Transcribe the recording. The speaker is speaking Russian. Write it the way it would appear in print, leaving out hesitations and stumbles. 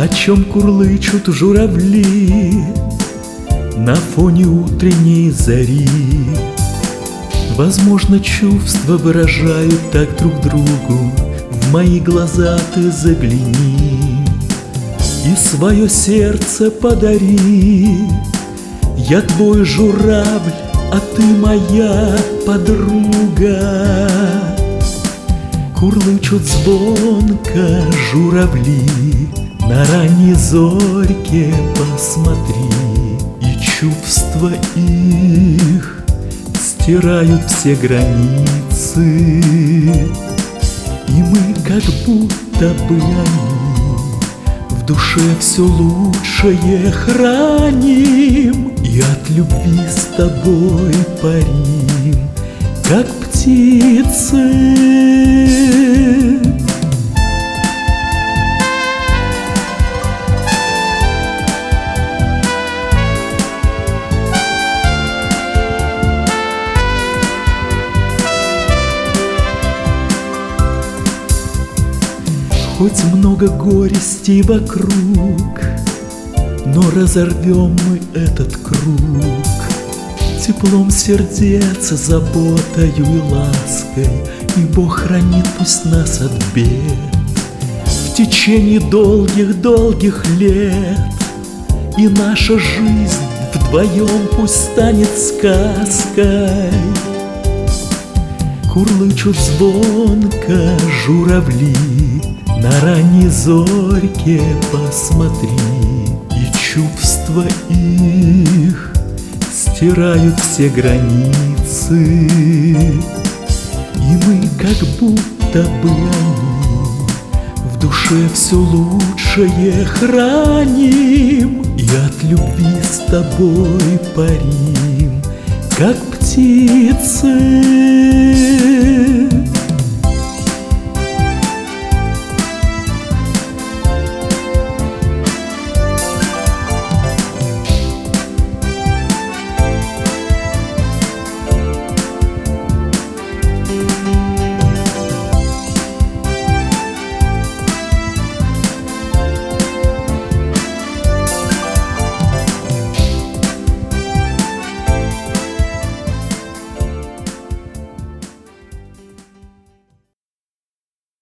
О чем курлычут журавли на фоне утренней зари. Возможно, чувства выражают так друг другу. В мои глаза ты загляни и свое сердце подари. Я твой журавль, а ты моя подруга. Курлычут звонко журавли, на ранней зорьке посмотри. И чувства их стирают все границы, и мы как будто бы они в душе все лучшее храним. И от любви с тобой парим, как птицы. Хоть много горестей вокруг, но разорвем мы этот круг теплом сердец, заботою и лаской, и Бог хранит пусть нас от бед. В течение долгих-долгих лет и наша жизнь вдвоем пусть станет сказкой. Курлычут звонко журавли, на ранней зорьке посмотри. И чувства их стирают все границы, и мы как будто бы они в душе все лучшее храним. И от любви с тобой парим, как птицы.